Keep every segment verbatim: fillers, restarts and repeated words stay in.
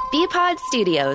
B-Pod Studios.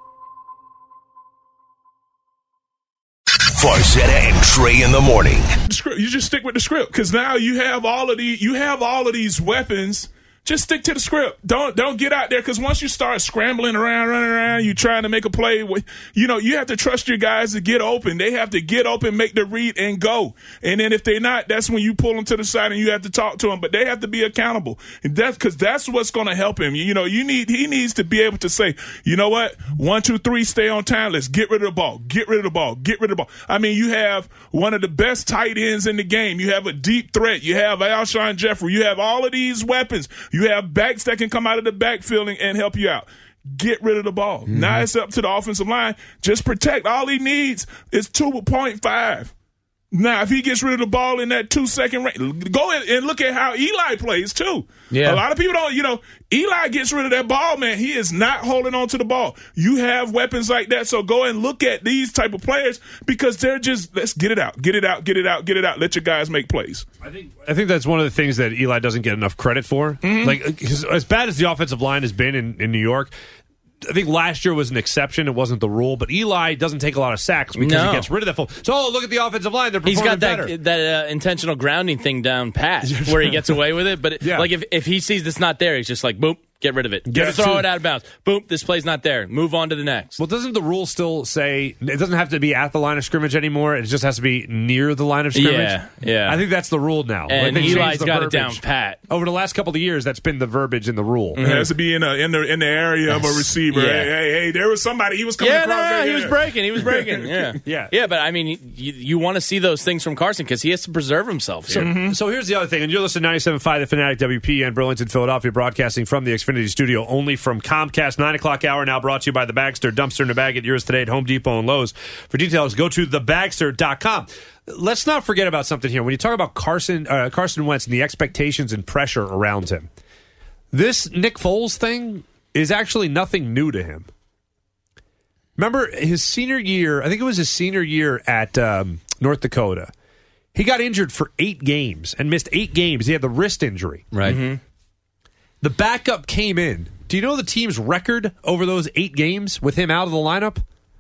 Farcetta and Trey in the morning. You just stick with the script because now you have all of the you have all of these weapons. Just stick to the script. Don't don't get out there because once you start scrambling around, running around, you trying to make a play. With, you know, you have to trust your guys to get open. They have to get open, make the read, and go. And then if they're not, that's when you pull them to the side and you have to talk to them. But they have to be accountable. And that's because that's what's going to help him. You know, you need he needs to be able to say, you know what, one, two, three, stay on time. Let's get rid of the ball. Get rid of the ball. Get rid of the ball. I mean, you have one of the best tight ends in the game. You have a deep threat. You have Alshon Jeffrey. You have all of these weapons. You have backs that can come out of the backfield and, and help you out. Get rid of the ball. Mm-hmm. Now it's up to the offensive line. Just protect. All he needs is two point five. Now, if he gets rid of the ball in that two-second range, go in and look at how Eli plays, too. Yeah. A lot of people don't, you know, Eli gets rid of that ball, man. He is not holding on to the ball. You have weapons like that, so go and look at these type of players because they're just, let's get it out, get it out, get it out, get it out. Let your guys make plays. I think I think that's one of the things that Eli doesn't get enough credit for. Mm-hmm. Like, 'cause as bad as the offensive line has been in, in New York, I think last year was an exception. It wasn't the rule. But Eli doesn't take a lot of sacks because no. he gets rid of that. Full. So, oh, look at the offensive line. They're performing He's got that better. that uh, intentional grounding thing down pat where he gets away with it. But, yeah. like, if, if he sees this not there, he's just like, boop, get rid of it. Get Just it throw to- it out of bounds. Boop, this play's not there. Move on to the next. Well, doesn't the rule still say it doesn't have to be at the line of scrimmage anymore? It just has to be near the line of scrimmage? Yeah, yeah. I think that's the rule now. And Like, they Eli's changed the got it verbiage. down pat. Over the last couple of years, that's been the verbiage in the rule. It has to be in, a, in, the, in the area of a receiver. Yeah. Hey, hey, hey, there was somebody. He was coming Yeah, across. no, no, there. he was breaking. He was breaking. Yeah, Yeah. yeah. But I mean, you, you want to see those things from Carson because he has to preserve himself. Here. So, so here's the other thing, and you're listening to ninety-seven point five The Fanatic W P N, Burlington, Philadelphia, broadcasting from the Xfinity Studio, only from Comcast. nine o'clock hour now brought to you by the Bagster. Dumpster in a bag at yours today at Home Depot and Lowe's. For details, go to the bagster dot com. Let's not forget about something here. When you talk about Carson, uh, Carson Wentz and the expectations and pressure around him, this Nick Foles thing is actually nothing new to him. Remember his senior year, I think it was his senior year at um, North Dakota. He got injured for eight games and missed eight games. He had the wrist injury. Right. Mm-hmm. The backup came in. Do you know the team's record over those eight games with him out of the lineup?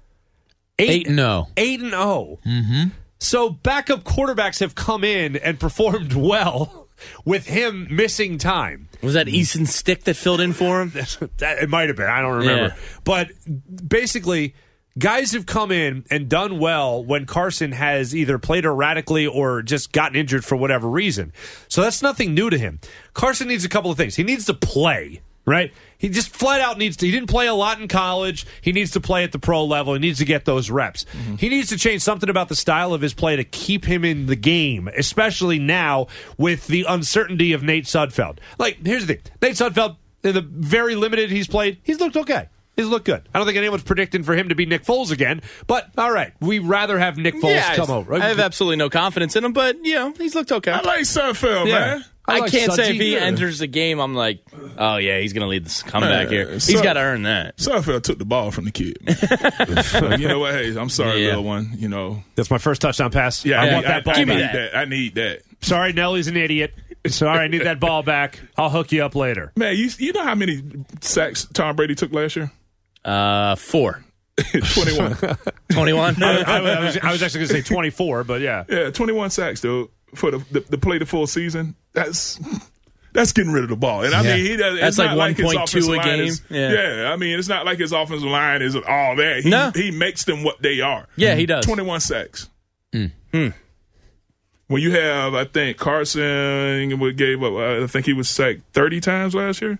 Eight and oh. Eight and oh. Mm-hmm. So backup quarterbacks have come in and performed well with him missing time. Was that Easton Stick that filled in for him? That, it might have been. I don't remember. Yeah. But basically, guys have come in and done well when Carson has either played erratically or just gotten injured for whatever reason. So that's nothing new to him. Carson needs a couple of things. He needs to play, right? He just flat out needs to. He didn't play a lot in college. He needs to play at the pro level. He needs to get those reps. Mm-hmm. He needs to change something about the style of his play to keep him in the game, especially now with the uncertainty of Nate Sudfeld. Like, here's the thing. Nate Sudfeld, in the very limited he's played, he's looked okay. He's looked good. I don't think anyone's predicting for him to be Nick Foles again, but all right, we'd rather have Nick Foles yeah, come over. I have absolutely no confidence in him, but, you know, he's looked okay. I like Sudfeld, Yeah. man. I, I like can't say Sudgy. if he Yeah. enters the game, I'm like, oh, yeah, he's going to lead this comeback Yeah, here. He's so- got to earn that. Sudfeld took the ball from the kid. Man. You know what? Hey, I'm sorry, Yeah. little one. You know. That's my first touchdown pass. Yeah, I I, want I, that ball I, I back. need that. I need that. Sorry, Nellie's an idiot. Sorry, I need that ball back. I'll hook you up later. Man, you you know how many sacks Tom Brady took last year? Uh, four. twenty-one. twenty-one? I, I, I, was, I was actually going to say twenty-four, but yeah. Yeah, twenty-one sacks, dude, for the, the, the play the full season. That's that's getting rid of the ball. And I Yeah. mean, he does. That's it's like not like his one point two offensive a line game. is- Yeah. yeah, I mean, it's not like his offensive line is all that. He, No. he makes them what they are. Yeah, he does. twenty-one sacks. Mm. Hmm. When you have, I think Carson would gave up. Uh, I think he was sacked thirty times last year.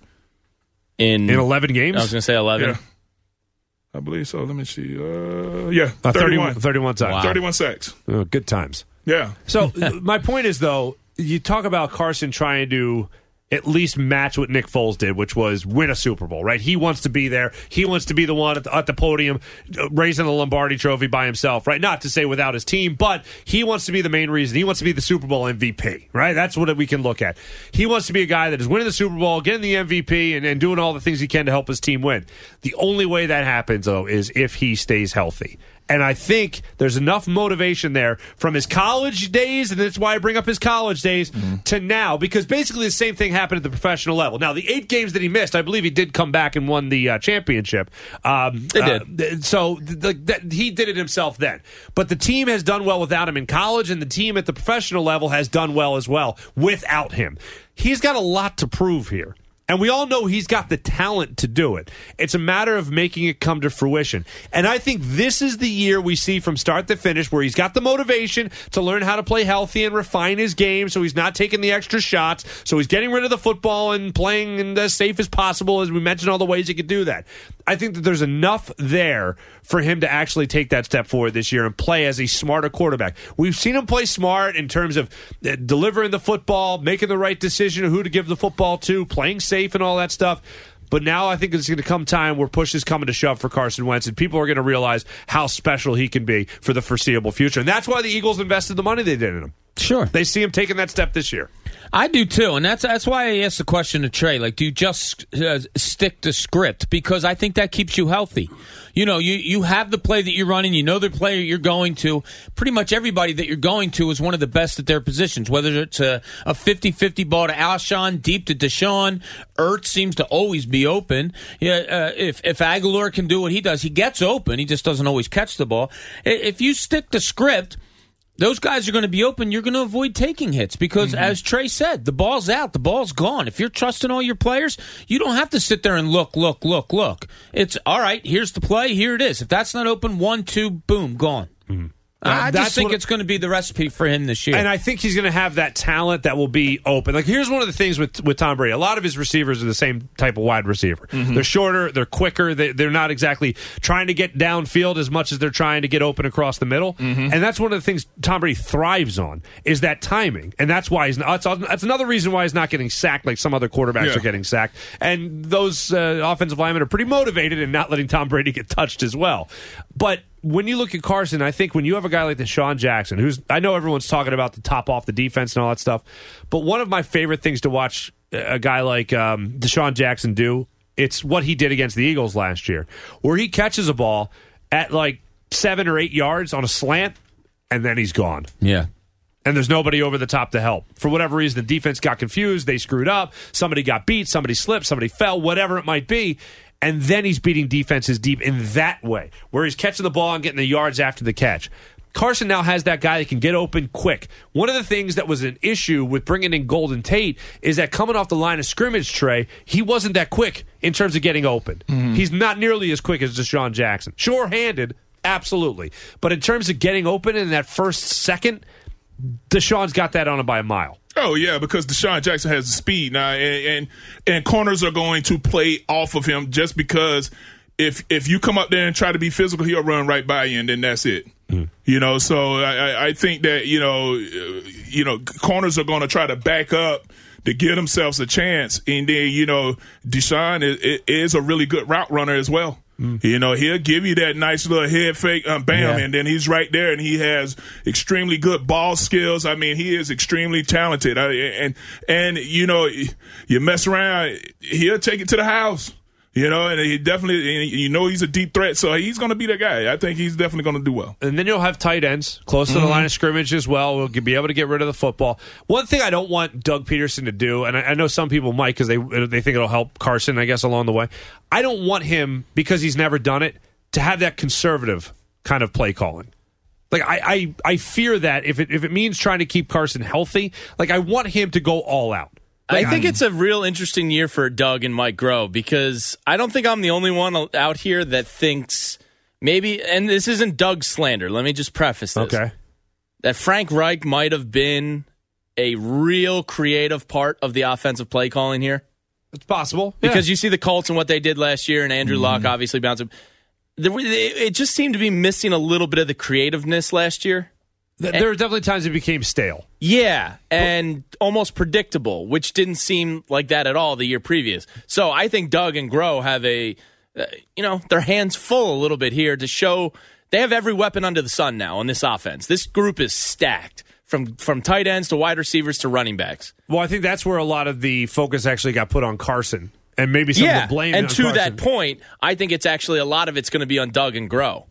In, In eleven games? I was going to say eleven. Yeah, I believe so. Let me see. Uh, yeah, Uh, thirty-one. thirty-one times. Wow. thirty-one sacks. Oh, good times. Yeah. So my point is, though, you talk about Carson trying to at least match what Nick Foles did, which was win a Super Bowl, right? He wants to be there. He wants to be the one at the, at the podium uh, raising the Lombardi trophy by himself, right? Not to say without his team, but he wants to be the main reason. He wants to be the Super Bowl M V P, right? That's what we can look at. He wants to be a guy that is winning the Super Bowl, getting the M V P, and, and doing all the things he can to help his team win. The only way that happens, though, is if he stays healthy. And I think there's enough motivation there from his college days, and that's why I bring up his college days, mm-hmm. to now, because basically the same thing happened at the professional level. Now, the eight games that he missed, I believe he did come back and won the uh, championship. Um, they did. Uh, so the, the, he did it himself then. But the team has done well without him in college, and the team at the professional level has done well as well without him. He's got a lot to prove here. And we all know he's got the talent to do it. It's a matter of making it come to fruition. And I think this is the year we see from start to finish where he's got the motivation to learn how to play healthy and refine his game so he's not taking the extra shots, so he's getting rid of the football and playing in as safe as possible, as we mentioned all the ways he could do that. I think that there's enough there for him to actually take that step forward this year and play as a smarter quarterback. We've seen him play smart in terms of uh, delivering the football, making the right decision of who to give the football to, playing safe and all that stuff. But now I think it's going to come time where push is coming to shove for Carson Wentz, and people are going to realize how special he can be for the foreseeable future. And that's why the Eagles invested the money they did in him. Sure. They see him taking that step this year. I do too, and that's that's why I asked the question to Trey. Like, do you just uh, stick to script? Because I think that keeps you healthy. You know, you, you have the play that you're running. You know the player you're going to. Pretty much everybody that you're going to is one of the best at their positions, whether it's a, a fifty-fifty ball to Alshon, deep to Deshaun. Ertz seems to always be open. Yeah, uh, if, if Aguilar can do what he does, he gets open. He just doesn't always catch the ball. If you stick to script, those guys are going to be open. You're going to avoid taking hits because, mm-hmm. as Trey said, the ball's out. The ball's gone. If you're trusting all your players, you don't have to sit there and look, look, look, look. It's, all right, here's the play. Here it is. If that's not open, one, two, boom, gone. Mm-hmm. I just That's think what, it's going to be the recipe for him this year. And I think he's going to have that talent that will be open. Like, here's one of the things with, with Tom Brady. A lot of his receivers are the same type of wide receiver. Mm-hmm. They're shorter, they're quicker, they, they're not exactly trying to get downfield as much as they're trying to get open across the middle. Mm-hmm. And that's one of the things Tom Brady thrives on, is that timing. And that's why he's not, that's, that's another reason why he's not getting sacked like some other quarterbacks yeah. are getting sacked. And those uh, offensive linemen are pretty motivated in not letting Tom Brady get touched as well. But when you look at Carson, I think when you have a guy like Deshaun Jackson, who's, I know everyone's talking about the top off the defense and all that stuff, but one of my favorite things to watch a guy like um, Deshaun Jackson do, it's what he did against the Eagles last year, where he catches a ball at like seven or eight yards on a slant, and then he's gone. Yeah. And there's nobody over the top to help. For whatever reason, the defense got confused, they screwed up, somebody got beat, somebody slipped, somebody fell, whatever it might be. And then he's beating defenses deep in that way, where he's catching the ball and getting the yards after the catch. Carson now has that guy that can get open quick. One of the things that was an issue with bringing in Golden Tate is that coming off the line of scrimmage, Trey, he wasn't that quick in terms of getting open. Mm-hmm. He's not nearly as quick as Deshaun Jackson. Sure-handed, absolutely. But in terms of getting open in that first second, Deshaun's got that on him by a mile. Oh, yeah, because Deshaun Jackson has the speed now, and, and and corners are going to play off of him just because if if you come up there and try to be physical, he'll run right by you, and then that's it. Mm. You know, so I, I think that, you know, you know, corners are going to try to back up to give themselves a chance, and then, you know, Deshaun is, is a really good route runner as well. Mm. You know, he'll give you that nice little head fake, um, bam, yeah. and then he's right there, and he has extremely good ball skills. I mean, he is extremely talented. I, and, and, you know, you mess around, he'll take it to the house. You know, and he definitely, and you know, he's a deep threat, so he's going to be that guy. I think he's definitely going to do well. And then you'll have tight ends close to mm-hmm. the line of scrimmage as well. We'll be able to get rid of the football. One thing I don't want Doug Peterson to do, and I, I know some people might because they they think it'll help Carson, I guess, along the way. I don't want him, because he's never done it, to have that conservative kind of play calling. Like, I, I, I fear that if it if it means trying to keep Carson healthy, like, I want him to go all out. I think it's a real interesting year for Doug and Mike Groh, because I don't think I'm the only one out here that thinks maybe, and this isn't Doug slander, let me just preface this, okay, that Frank Reich might have been a real creative part of the offensive play calling here. It's possible. Because yeah. you see the Colts and what they did last year, and Andrew mm-hmm. Luck obviously bounced up. It just seemed to be missing a little bit of the creativeness last year. There and, are definitely times it became stale. Yeah, and but, almost predictable, which didn't seem like that at all the year previous. So I think Doug and Groh have a, uh, you know, their hands full a little bit here to show they have every weapon under the sun now on this offense. This group is stacked from from tight ends to wide receivers to running backs. Well, I think that's where a lot of the focus actually got put on Carson, and maybe some yeah, of the blame. And on to Carson. that point, I think it's actually a lot of it's going to be on Doug and Groh.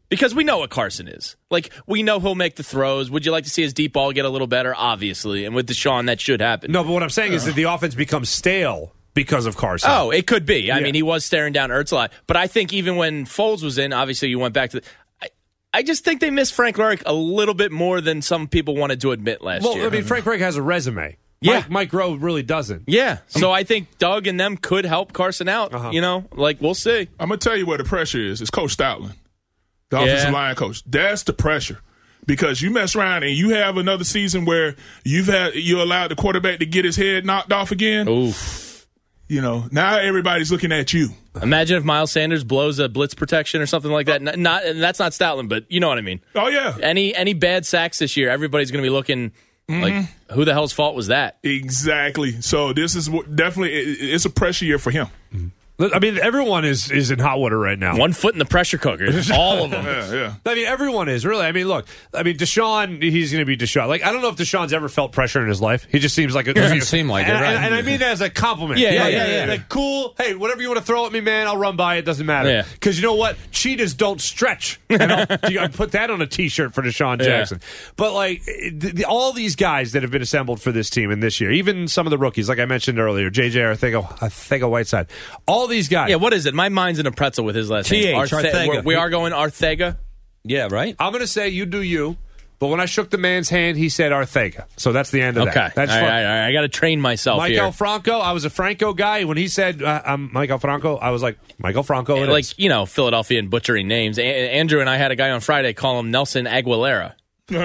Because we know what Carson is. Like, we know he'll make the throws. Would you like to see his deep ball get a little better? Obviously. And with Deshaun, that should happen. No, but what I'm saying is that the offense becomes stale because of Carson. Oh, it could be. I Yeah. mean, he was staring down Ertz a lot. But I think even when Foles was in, obviously you went back to the, I, I just think they missed Frank Reich a little bit more than some people wanted to admit last Well, year. I mean, Frank Reich has a resume. Yeah. Mike, Mike Rowe really doesn't. Yeah. So I think Doug and them could help Carson out. Uh-huh. You know, like, we'll see. I'm going to tell you where the pressure is. It's Coach Stoutland, the Yeah. offensive line coach. That's the pressure. Because you mess around and you have another season where you've had you allowed the quarterback to get his head knocked off again. Oof. You know, now everybody's looking at you. Imagine if Miles Sanders blows a blitz protection or something like that. Not, not and that's not Stoutland, but you know what I mean. Oh, yeah. Any any bad sacks this year, everybody's going to be looking like, who the hell's fault was that? Exactly. So this is what, definitely, it, it's a pressure year for him. I mean, everyone is, is in hot water right now. One foot in the pressure cooker. All of them. Yeah, yeah. I mean, everyone is, really. I mean, look, I mean, Deshaun, he's going to be Deshaun. Like, I don't know if Deshaun's ever felt pressure in his life. He just seems like a... Doesn't seem like it, and, right? And, and I mean that as a compliment. Yeah, yeah, yeah, yeah. Like, cool, hey, whatever you want to throw at me, man, I'll run by it. Doesn't matter. Yeah. Because you know what? Cheetahs don't stretch. And I'll, you gotta put that on a T-shirt for Deshaun Jackson. But, like, the, the, all these guys that have been assembled for this team and this year, even some of the rookies, like I mentioned earlier, J J Arthego, Arthego Whiteside, all these guys. Yeah, what is it? My mind's in a pretzel with his last T H, name. Arthe- Arthega. we're- We are going Arthega. Yeah, right? I'm going to say you do you, but when I shook the man's hand, he said Arthega. So that's the end of Okay. that. That's all fun. right, all right. I got to train myself Michael here. Franco, I was a Franco guy. When he said, uh, I'm Michael Franco, I was like, Michael Franco. it Like, is. you know, Philadelphia and butchering names. A- Andrew and I had a guy on Friday call him Nelson Aguilera.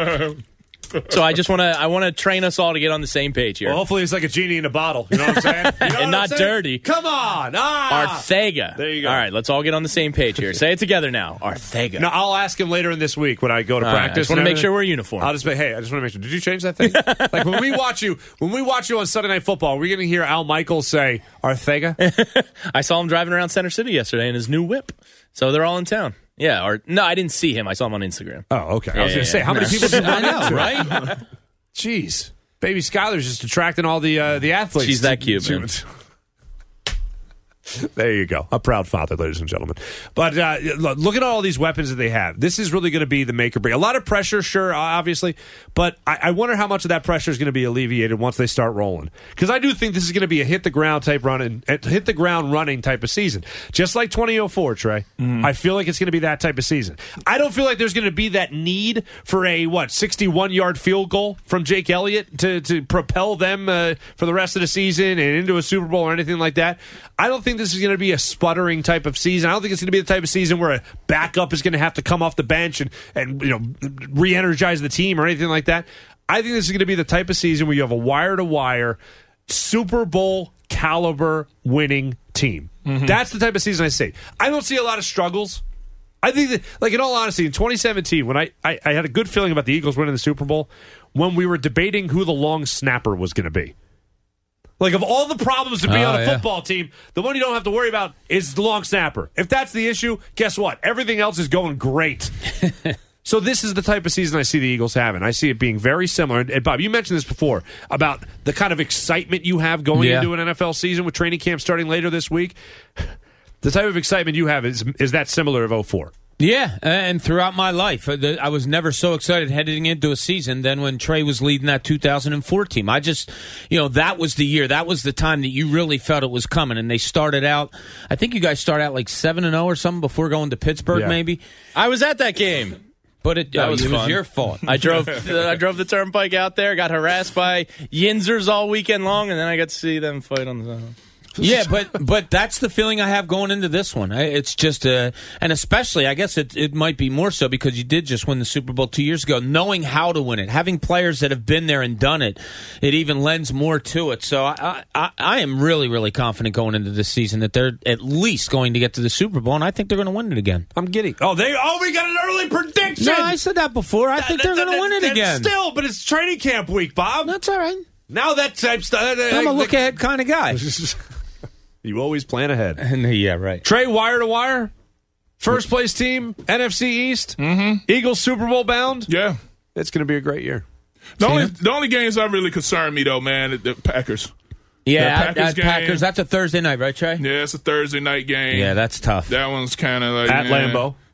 So I just want to I want to train us all to get on the same page here. Well, hopefully it's like a genie in a bottle. You know what I'm saying? You know And what I'm not saying? dirty. Come on. Ah. Arthega. There you go. All right, let's all get on the same page here. Say it together now. Arthega. No, I'll ask him later in this week when I go to All right, practice. I just want to and make everything. sure we're uniform. I'll just be, hey, I just want to make sure. Did you change that thing? Like when we watch you, when we watch you on Sunday Night Football, we're going to hear Al Michaels say Arthega. I saw him driving around Center City yesterday in his new whip. So they're all in town. Yeah, or no, I didn't see him. I saw him on Instagram. Oh, okay. I was Yeah, going to yeah, say, yeah. how many No. people did you I run know, into? right? Jeez. Baby Skylar's just attracting all the uh, the athletes. She's that cute, man. There you go. A proud father, ladies and gentlemen. But uh, look, look at all these weapons that they have. This is really going to be the make or break. A lot of pressure, sure, obviously, but I, I wonder how much of that pressure is going to be alleviated once they start rolling. Because I do think this is going to be a hit the ground type running, hit the ground running type of season, just like twenty oh four. Trey, mm. I feel like it's going to be that type of season. I don't feel like there's going to be that need for a what sixty-one yard field goal from Jake Elliott to to propel them uh, for the rest of the season and into a Super Bowl or anything like that. I don't think this is going to be a sputtering type of season. I don't think it's going to be the type of season where a backup is going to have to come off the bench and, and you know re-energize the team or anything like that. I think this is going to be the type of season where you have a wire-to-wire Super Bowl caliber winning team. Mm-hmm. That's the type of season I see. I don't see a lot of struggles. I think that, like, in all honesty, in twenty seventeen, when I, I, I had a good feeling about the Eagles winning the Super Bowl, when we were debating who the long snapper was going to be. Like, of all the problems to be Oh, on a yeah. football team, the one you don't have to worry about is the long snapper. If that's the issue, guess what? Everything else is going great. So this is the type of season I see the Eagles having. I see it being very similar. And, and Bob, you mentioned this before about the kind of excitement you have going Yeah. into an N F L season with training camp starting later this week. The type of excitement you have is is that similar of oh four? Yeah, and throughout my life, uh, the- I was never so excited heading into a season than when Trey was leading that two thousand four team. I just, you know, that was the year. That was the time that you really felt it was coming. And they started out, I think you guys started out like seven and oh or something before going to Pittsburgh, Yeah. maybe. I was at that game. But it, That uh, was it was fun. your fault. I drove I drove the turnpike out there, got harassed by Yinzers all weekend long, and then I got to see them fight on the zone. Yeah, but but that's the feeling I have going into this one. I- It's just, uh, and especially, I guess it, it might be more so because you did just win the Super Bowl two years ago. Knowing how to win it, having players that have been there and done it, it even lends more to it. So I, I, I am really, really confident going into this season that they're at least going to get to the Super Bowl, and I think they're going to win it again. I'm giddy. Oh, they oh we got an early prediction. No, I said that before. I think they're going to win it That- again. Still, but it's training camp week, Bob. That's all right. Now that type stuff. I'm a look ahead kind of guy. You always plan ahead. Yeah, right. Trey, wire to wire, first place team, N F C East, mm-hmm. Eagles Super Bowl bound. Yeah. It's going to be a great year. The only, the only games that really concern me, though, man, the Packers. Yeah, That at, Packers at game. Packers. That's a Thursday night, right, Trey? Yeah, it's a Thursday night game. Yeah, that's tough. That one's kind of like At yeah. Lambeau.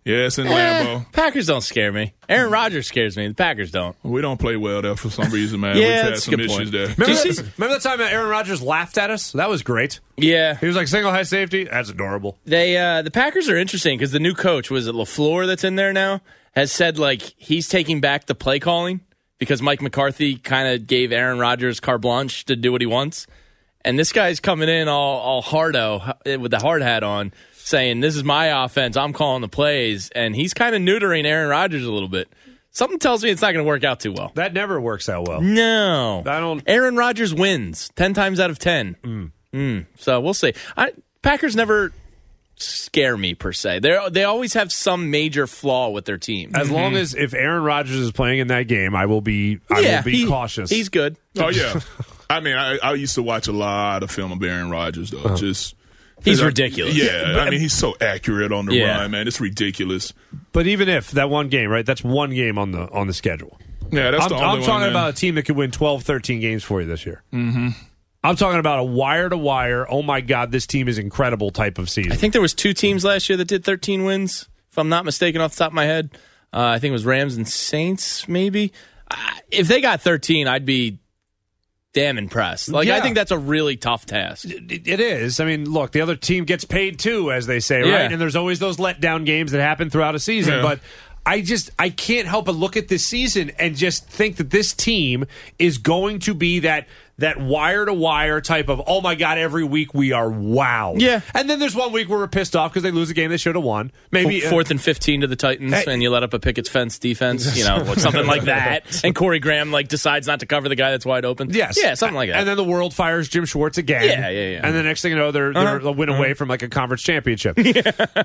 Yeah, it's in Eh, Lambeau. Packers don't scare me. Aaron Rodgers scares me. The Packers don't. We don't play well there for some reason, man. Yeah, We've had that's a some good issues point. there. Remember, Did you that, see- remember that time that Aaron Rodgers laughed at us? That was great. Yeah. He was like, single high safety? That's adorable. They uh, the Packers are interesting because the new coach, was it LaFleur that's in there now, has said like he's taking back the play calling because Mike McCarthy kind of gave Aaron Rodgers carte blanche to do what he wants. And this guy's coming in all, all hardo with the hard hat on, saying, this is my offense, I'm calling the plays. And he's kind of neutering Aaron Rodgers a little bit. Something tells me it's not going to work out too well. That never works out well. No. I don't- Aaron Rodgers wins ten times out of ten. Mm. Mm. So we'll see. I, Packers never scare me, per se. They they always have some major flaw with their team. As long as if Aaron Rodgers is playing in that game, I will be I yeah, will be he- cautious. He's good. Oh, yeah. I mean, I, I used to watch a lot of film of Aaron Rodgers, though. Uh-huh. Just He's I- ridiculous. Yeah, I mean, he's so accurate on the Yeah. run, man. It's ridiculous. But even if that one game, right? That's one game on the on the schedule. Yeah, that's I'm, the only I'm one. talking man. about a team that could win twelve, thirteen games for you this year. Mm-hmm. I'm talking about a wire to wire. Oh my God, this team is incredible type of season. I think there was two teams last year that did thirteen wins, if I'm not mistaken, off the top of my head. Uh, I think it was Rams and Saints, maybe. Uh, if they got thirteen, I'd be damn impressed. Like, Yeah. I think that's a really tough task. It, it is. I mean, look, the other team gets paid too, as they say, Yeah. right? And there's always those letdown games that happen throughout a season. Yeah. But I just I can't help but look at this season and just think that this team is going to be that that wire to wire type of, oh my God, every week we are wow. Yeah. And then there's one week where we're pissed off because they lose a game they should have won. Maybe uh, Fourth and fifteen to the Titans, Hey. and you let up a picket's fence defense, you know, like something like that. And Corey Graham like decides not to cover the guy that's wide open. Yes. Yeah, something like that. And then the world fires Jim Schwartz again. Yeah, yeah, yeah. And the next thing you know, they're, they're Uh-huh. a win away from like a conference championship. Funny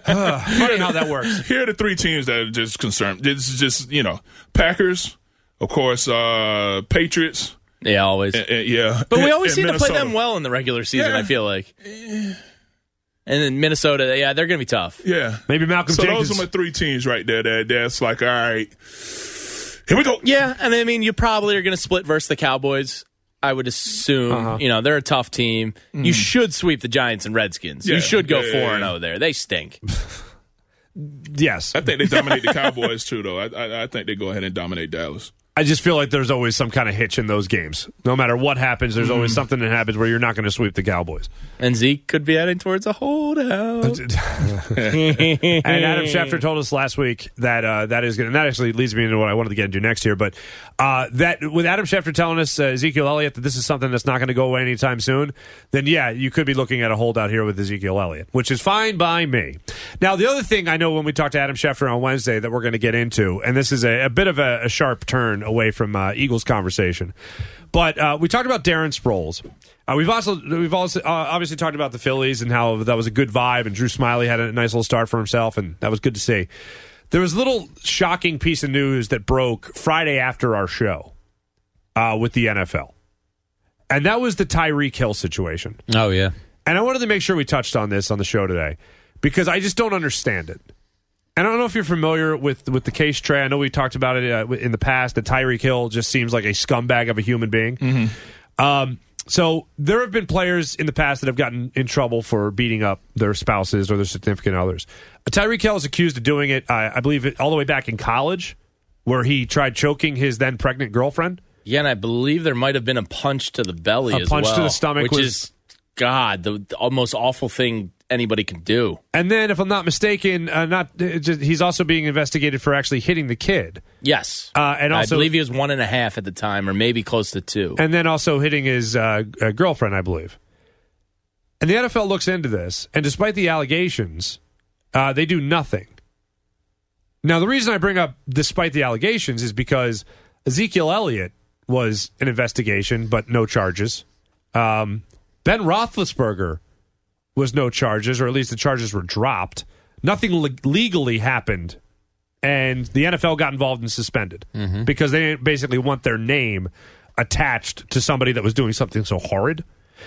how that works. Here are the three teams that are just concerned. This is just, you know, Packers, of course, uh, Patriots. yeah, always. Uh, yeah. But we and- always and seem to play Minnesota. them well in the regular season, Yeah. I feel like. And then Minnesota, yeah, they're going to be tough. Yeah. Maybe Malcolm So Jenkins. those are my three teams right there. That that's like, all right, here we go. Yeah, and I mean, you probably are going to split versus the Cowboys. I would assume, Uh-huh. you know, they're a tough team. You should sweep the Giants and Redskins. Yeah, you should go yeah, yeah, four and yeah. zero there. They stink. Yes. I think they dominate the Cowboys too, though. I, I I think they go ahead and dominate Dallas. I just feel like there's always some kind of hitch in those games. No matter what happens, there's always something that happens where you're not going to sweep the Cowboys. And Zeke could be heading towards a holdout. And Adam Schefter told us last week that uh, that is going to, that actually leads me into what I wanted to get into next here. But uh, that with Adam Schefter telling us, uh, Ezekiel Elliott, that this is something that's not going to go away anytime soon, then yeah, you could be looking at a holdout here with Ezekiel Elliott, which is fine by me. Now, the other thing I know when we talked to Adam Schefter on Wednesday that we're going to get into, and this is a, a bit of a, a sharp turn away from uh, Eagles conversation, but uh, we talked about Darren Sproles. Uh, we've also we've also uh, obviously talked about the Phillies and how that was a good vibe, and Drew Smiley had a nice little start for himself, and that was good to see. There was a little shocking piece of news that broke Friday after our show uh, with the N F L, and that was the Tyreek Hill situation. Oh, yeah. And I wanted to make sure we touched on this on the show today because I just don't understand it. And I don't know if you're familiar with with the case, Trey. I know we talked about it uh, in the past that Tyreek Hill just seems like a scumbag of a human being. Mm-hmm. Um, so there have been players in the past that have gotten in trouble for beating up their spouses or their significant others. Uh, Tyreek Hill is accused of doing it, uh, I believe, it, all the way back in college, where he tried choking his then pregnant girlfriend. Yeah, and I believe there might have been a punch to the belly A as punch to well, the stomach which was- is, God, the, the most awful thing anybody can do. And then, if I'm not mistaken, uh, not uh, just, he's also being investigated for actually hitting the kid. Yes. Uh, and also- I believe he was one and a half at the time, or maybe close to two. And then also hitting his uh, uh, girlfriend, I believe. And the N F L looks into this, and despite the allegations, uh, they do nothing. Now, the reason I bring up despite the allegations is because Ezekiel Elliott was an investigation, but no charges. Um, Ben Roethlisberger was no charges, or at least the charges were dropped. Nothing le- legally happened, and the N F L got involved and suspended Mm-hmm. because they basically want their name attached to somebody that was doing something so horrid.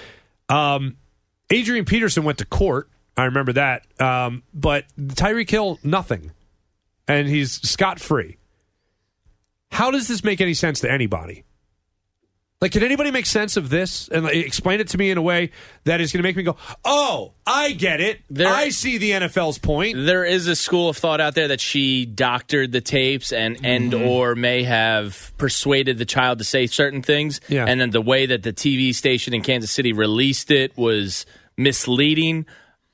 Um, Adrian Peterson went to court. I remember that. Um, but Tyreek Hill, nothing. And he's scot-free. How does this make any sense to anybody? Like, can anybody make sense of this and like, explain it to me in a way that is going to make me go, oh, I get it. There, I see the N F L's point. There is a school of thought out there that she doctored the tapes and, mm-hmm. and or may have persuaded the child to say certain things. Yeah. And then the way that the T V station in Kansas City released it was misleading.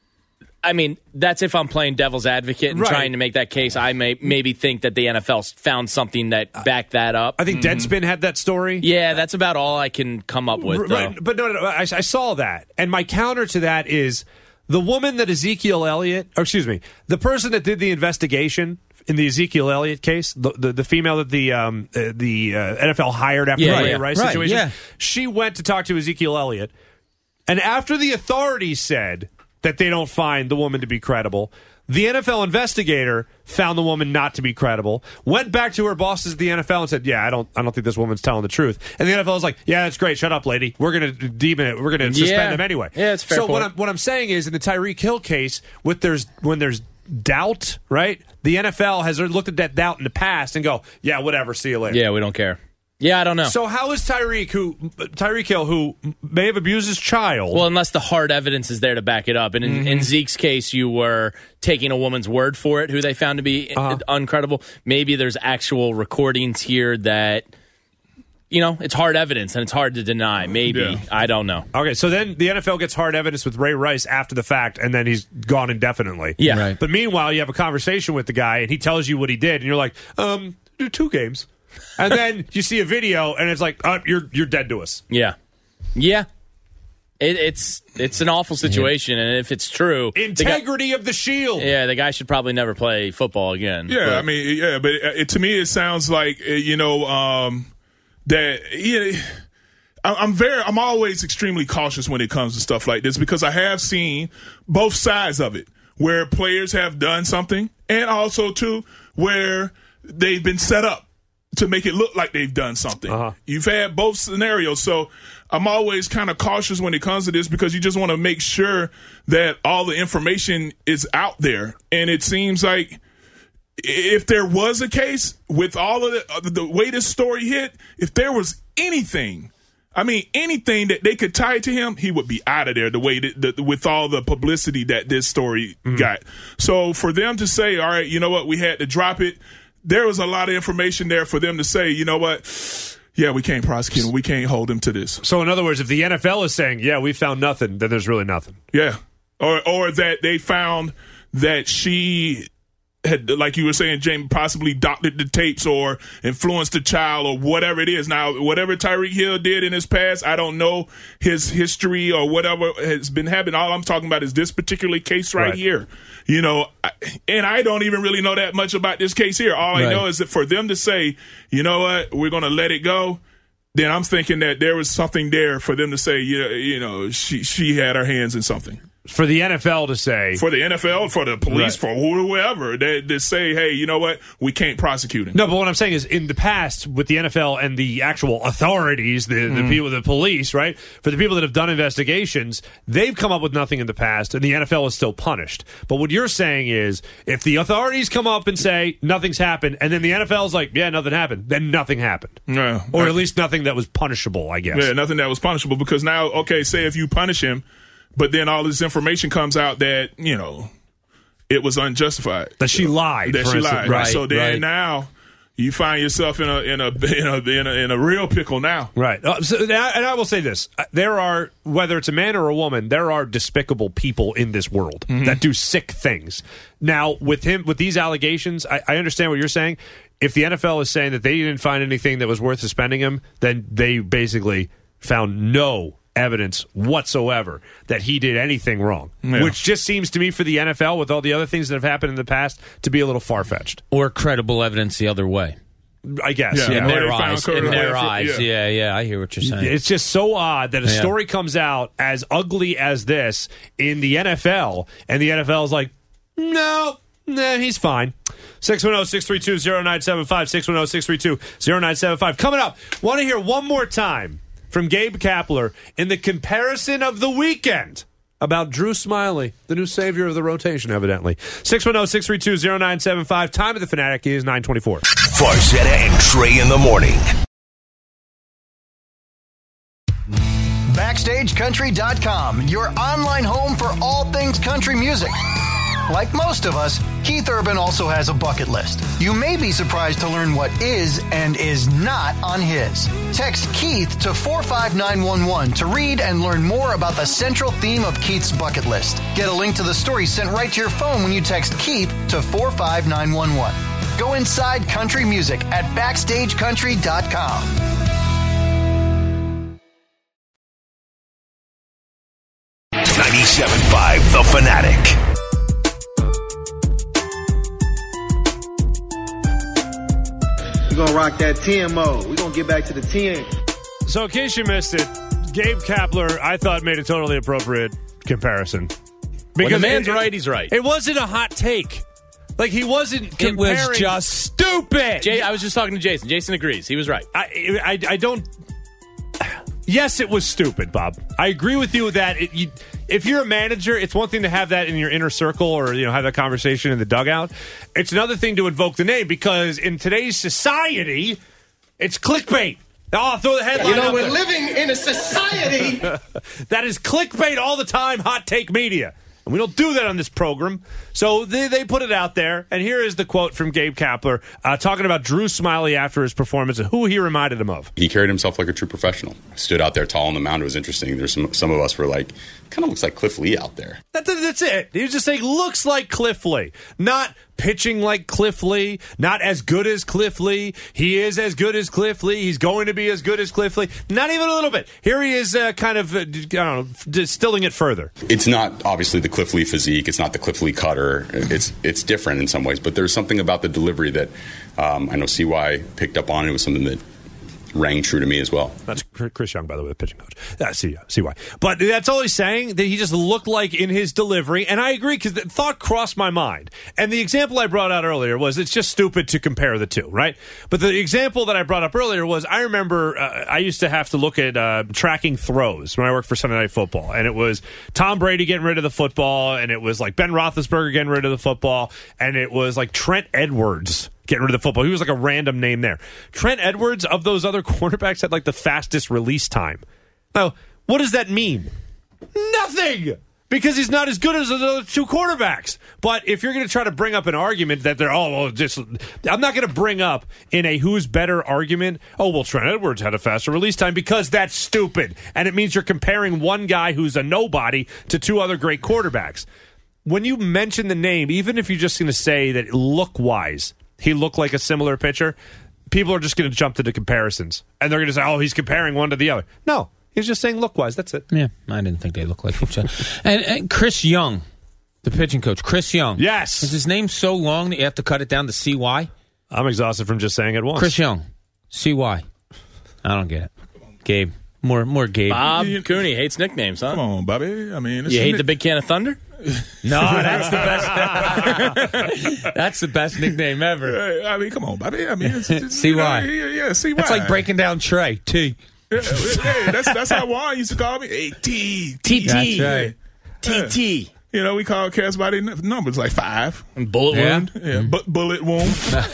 I mean, that's if I'm playing devil's advocate and right. trying to make that case. I may maybe think that the N F L found something that backed that up. I think mm-hmm. Deadspin had that story. Yeah, that's about all I can come up with. Right, though. but no, no, no I, I saw that. And my counter to that is the woman that Ezekiel Elliott, or excuse me, the person that did the investigation in the Ezekiel Elliott case, the the, the female that the um, uh, the uh, N F L hired after yeah, the Ray yeah. Rice right, situation, yeah. she went to talk to Ezekiel Elliott. And after the authorities said that they don't find the woman to be credible, the N F L investigator found the woman not to be credible, went back to her bosses at the N F L and said, yeah, I don't I don't think this woman's telling the truth. And the N F L was like, yeah, that's great. Shut up, lady. We're going to deem it. We're going to suspend yeah. him anyway. Yeah, it's fair So point. what I'm, what I'm saying is in the Tyreek Hill case, with there's when there's doubt, right, the N F L has looked at that doubt in the past and go, yeah, whatever, see you later. Yeah, we don't care. Yeah, I don't know. So how is Tyreek, who Tyreek Hill, who may have abused his child? Well, unless the hard evidence is there to back it up. And in, mm-hmm. in Zeke's case, you were taking a woman's word for it, who they found to be uh-huh. uncredible. Maybe there's actual recordings here that, you know, it's hard evidence and it's hard to deny. Maybe. Yeah. I don't know. Okay, so then the N F L gets hard evidence with Ray Rice after the fact, and then he's gone indefinitely. Yeah. Right. But meanwhile, you have a conversation with the guy, and he tells you what he did, and you're like, um, do two games. And then you see a video, and it's like, oh, you're you're dead to us. Yeah, yeah. It, it's it's an awful situation, yeah. and if it's true, integrity the guy, of the shield. Yeah, the guy should probably never play football again. Yeah, but. I mean, yeah, but it, to me, it sounds like you know um, that. Yeah, I'm very, I'm always extremely cautious when it comes to stuff like this because I have seen both sides of it, where players have done something, and also too where they've been set up to make it look like they've done something. Uh-huh. You've had both scenarios. So I'm always kind of cautious when it comes to this because you just want to make sure that all the information is out there. And it seems like if there was a case with all of the, the way this story hit, if there was anything, I mean, anything that they could tie to him, he would be out of there the way that, the, with all the publicity that this story mm-hmm. got. So for them to say, all right, you know what, we had to drop it. There was a lot of information there for them to say, you know what, yeah, we can't prosecute him. We can't hold him to this. So, in other words, if the N F L is saying, yeah, we found nothing, then there's really nothing. Yeah. Or or that they found that she had, like you were saying, James, possibly doctored the tapes or influenced the child or whatever it is. Now, whatever Tyreek Hill did in his past, I don't know his history or whatever has been happening. All I'm talking about is this particular case right, right. here. You know, and I don't even really know that much about this case here. All I right. know is that for them to say, you know what, we're going to let it go, then I'm thinking that there was something there for them to say, you know, you know she, she had her hands in something. For the N F L to say. For the N F L, for the police, right. for whoever, they, they say, hey, you know what? We can't prosecute him. No, but what I'm saying is in the past with the N F L and the actual authorities, the, the mm. people, the police, right? For the people that have done investigations, they've come up with nothing in the past and the N F L is still punished. But what you're saying is if the authorities come up and say nothing's happened and then the N F L is like, yeah, nothing happened, then nothing happened. No. Or at least nothing that was punishable, I guess. Yeah, nothing that was punishable because now, okay, say if you punish him, but then all this information comes out that, you know, it was unjustified. That she lied. That she instance. lied. Right, so then right. now you find yourself in a in a in a in a, in a real pickle now. Right. Uh, so, and I will say this: there are, whether it's a man or a woman, there are despicable people in this world mm-hmm. that do sick things. Now, with him, with these allegations, I, I understand what you're saying. If the N F L is saying that they didn't find anything that was worth suspending him, then they basically found no evidence whatsoever that he did anything wrong, yeah. which just seems to me for the N F L with all the other things that have happened in the past to be a little far-fetched. Or credible evidence the other way. I guess. Yeah, yeah. In their eyes. In their for, eyes. Yeah. yeah, yeah, I hear what you're saying. It's just so odd that a yeah. story comes out as ugly as this in the N F L, and the N F L is like, no, nah, he's fine. six one zero, six three two, zero nine seven five, six one zero, six three two, zero nine seven five. Coming up, want to hear one more time from Gabe Kapler in the comparison of the weekend about Drew Smiley, the new savior of the rotation, evidently. six one zero, six three two, zero nine seven five. Time of the Fanatic is nine twenty-four. Farzetta and Trey in the morning. Backstage Country dot com, your online home for all things country music. Like most of us, Keith Urban also has a bucket list. You may be surprised to learn what is and is not on his. Text Keith to four five nine one one to read and learn more about the central theme of Keith's bucket list. Get a link to the story sent right to your phone when you text Keith to four five nine one one. Go inside country music at Backstage Country dot com. ninety-seven point five The Fanatic. We're going to rock that ten mode. We're going to get back to the ten. So in case you missed it, Gabe Kapler, I thought, made a totally appropriate comparison. Because when the man's it, right, he's right. It wasn't a hot take. Like, he wasn't comparing. It was just stupid. Jay, I was just talking to Jason. Jason agrees. He was right. I, I, I don't... Yes, it was stupid, Bob. I agree with you that it, you, if you're a manager, it's one thing to have that in your inner circle or, you know, have that conversation in the dugout. It's another thing to invoke the name because in today's society, it's clickbait. Oh, throw the headline. You know, up we're there. living in a society that is clickbait all the time, hot take media. And we don't do that on this program. So they, they put it out there. And here is the quote from Gabe Kapler uh, talking about Drew Smiley after his performance and who he reminded him of. He carried himself like a true professional. Stood out there tall on the mound. It was interesting. There's some, some of us were like, kind of looks like Cliff Lee out there. That, that, that's it. He was just saying, looks like Cliff Lee. Not pitching like Cliff Lee. Not as good as Cliff Lee. He is as good as Cliff Lee. He's going to be as good as Cliff Lee. Not even a little bit. Here he is uh, kind of, uh, I don't know, distilling it further. It's not obviously the Cliff Lee physique. It's not the Cliff Lee cutter. It's it's different in some ways. But there's something about the delivery that um, I know C Y picked up on. It was something that rang true to me as well. That's Chris Young, by the way, the pitching coach. That's C Y. But that's all he's saying, that he just looked like in his delivery. And I agree, because the thought crossed my mind. And the example I brought out earlier was it's just stupid to compare the two, right? But the example that I brought up earlier was I remember uh, I used to have to look at uh, tracking throws when I worked for Sunday Night Football. And it was Tom Brady getting rid of the football, and it was like Ben Roethlisberger getting rid of the football, and it was like Trent Edwards getting rid of the football. He was like a random name there. Trent Edwards, of those other quarterbacks, had like the fastest release time. Now, what does that mean? Nothing! Because he's not as good as the other two quarterbacks. But if you're going to try to bring up an argument that they're, oh, well, just, I'm not going to bring up in a who's better argument, oh, well, Trent Edwards had a faster release time, because that's stupid. And it means you're comparing one guy who's a nobody to two other great quarterbacks. When you mention the name, even if you're just going to say that look-wise, he looked like a similar pitcher, people are just going to jump to the comparisons. And they're going to say, oh, he's comparing one to the other. No, he's just saying look-wise. That's it. Yeah, I didn't think they looked like each other. and, and Chris Young, the pitching coach, Chris Young. Yes. Is his name so long that you have to cut it down to C Y? I'm exhausted from just saying it once. Chris Young, C Y. I don't get it. Gabe. More more Gabe. Bob Cooney hates nicknames, huh? Come on, Bobby. I mean, it's you hate nick- the Big Can of Thunder? No, that's the best. That's the best nickname ever. I mean, come on, Bobby. I mean, it's, it's, C Y. Yeah, yeah, C Y. That's like breaking down Trey. T. Yeah, hey, that's that's how Juan used to call me. Hey, T, T T. That's right. T T. You know, we call cats by their n- numbers like five. And bullet Yeah. wound. Yeah, bu- bullet wound.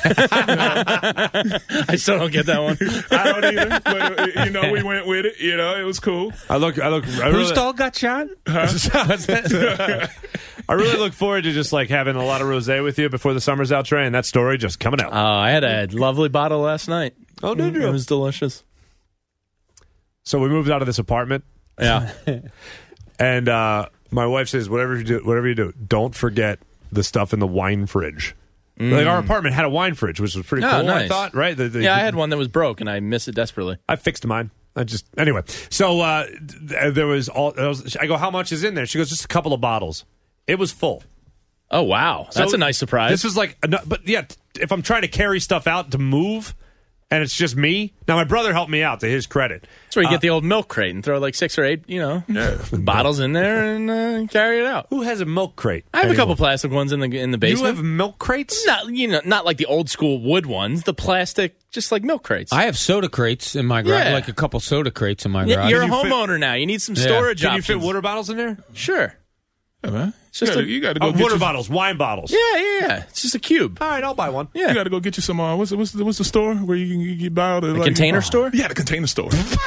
I still don't get that one. I don't either, but uh, you know, we went with it. You know, it was cool. I look, I look, I Whose really, dog got shot? I really look forward to just like having a lot of rosé with you before the summer's out, Trey, and that story just coming out. Oh, I had a lovely bottle last night. Oh, did you? It was delicious. So we moved out of this apartment, Yeah. and uh, my wife says, "Whatever you do, whatever you do, don't forget the stuff in the wine fridge." Like our apartment had a wine fridge, which was pretty Oh, cool. I nice. thought, right? The- the- Yeah, I had one that was broke, and I miss it desperately. I fixed mine. I just anyway. So uh, th- there was all. There was, I go, "How much is in there?" She goes, "Just a couple of bottles." It was full. Oh, wow. That's So a nice surprise. This was like, but yeah, if I'm trying to carry stuff out to move, and it's just me. Now my brother helped me out, to his credit. That's where you Uh, get the old milk crate and throw like six or eight, you know, bottles in there and uh, carry it out. Who has a milk crate? I have a anymore? couple plastic ones in the in the basement. You have milk crates? Not you know, not like the old school wood ones. The plastic, just like milk crates. I have soda crates in my garage, Yeah. like a couple soda crates in my Yeah, garage. you're a you fit- homeowner now. You need some Yeah. storage Can you options. fit water bottles in there? Sure. Yeah, man. It's just you, a- gotta, you got to go Oh, get water you, bottles, wine bottles. Yeah, yeah, yeah. It's just a cube. All right, I'll buy one. Yeah. You got to go get you some. Uh, what's the, what's the, what's the store where you can you, you buy all the The like, container store? Yeah, the container store.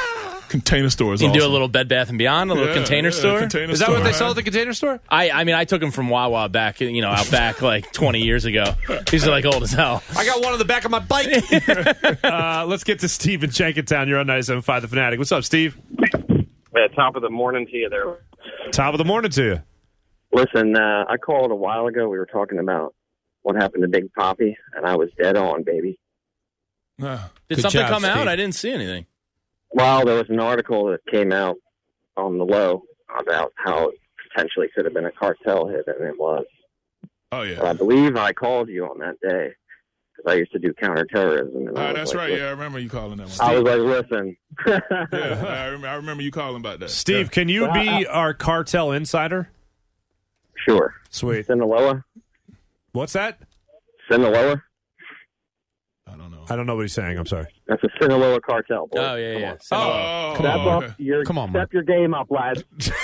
Container store is You can do a awesome. little Bed Bath and Beyond, a little Yeah, container yeah, store. Container Is that store, what they man. sell at the Container Store? I, I mean, I took him from Wawa back, you know, out back like twenty years ago. He's like old as hell. I got one on the back of my bike. uh, let's get to Steve in Jenkintown. You're on ninety-seven point five The Fanatic. What's up, Steve? Yeah, top of the morning to you there. Top of the morning to you. Listen, uh, I called a while ago. We were talking about what happened to Big Poppy, and I was dead on, baby. Ah. Did Good something job, come out? Steve. I didn't see anything. Well, there was an article that came out on the low about how it potentially could have been a cartel hit, and it was. Oh, But I yeah. believe I called you on that day because I used to do counterterrorism. And I Ah, was that's like, right. listen- Yeah, I remember you calling that one. I was like, listen. Yeah, I remember, I remember you calling about that. Steve, Yeah. can you be our cartel insider? Sure. Sweet. Sinaloa? What's that? Sinaloa? I don't know. I don't know what he's saying. I'm sorry. That's a Sinaloa cartel, boy. Oh, yeah, Come yeah. on. So- Oh, Come Step on. up okay. your, Come on, step Mark. your game up, lads.